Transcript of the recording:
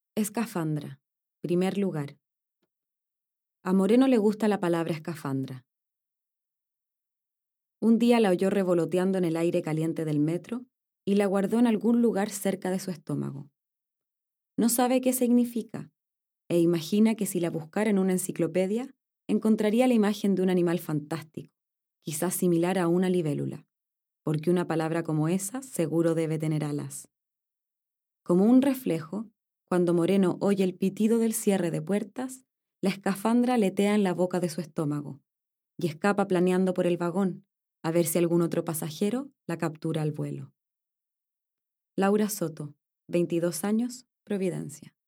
Escafandra. Primer lugar. A Moreno le gusta la palabra escafandra. Un día la oyó revoloteando en el aire caliente del metro y la guardó en algún lugar cerca de su estómago. No sabe qué significa e imagina que si la buscara en una enciclopedia, encontraría la imagen de un animal fantástico, quizás similar a una libélula, porque una palabra como esa seguro debe tener alas. Como un reflejo, cuando Moreno oye el pitido del cierre de puertas, la escafandra aletea en la boca de su estómago y escapa planeando por el vagón, a ver si algún otro pasajero la captura al vuelo. Laura Soto, 22 años, Providencia.